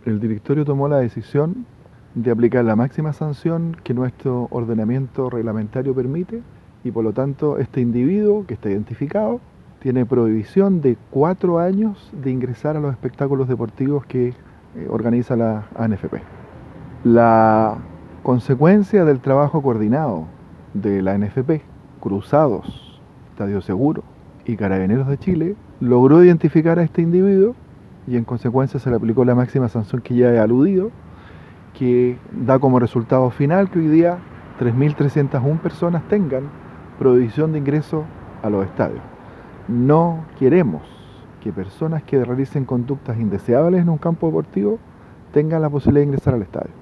El directorio tomó la decisión de aplicar la máxima sanción que nuestro ordenamiento reglamentario permite y por lo tanto este individuo que está identificado tiene prohibición de 4 años de ingresar a los espectáculos deportivos que organiza la ANFP. La consecuencia del trabajo coordinado de la ANFP, Cruzados, Estadio Seguro y Carabineros de Chile, logró identificar a este individuo y en consecuencia se le aplicó la máxima sanción que ya he aludido, que da como resultado final que hoy día 3.301 personas tengan prohibición de ingreso a los estadios. No queremos que personas que realicen conductas indeseables en un campo deportivo tengan la posibilidad de ingresar al estadio.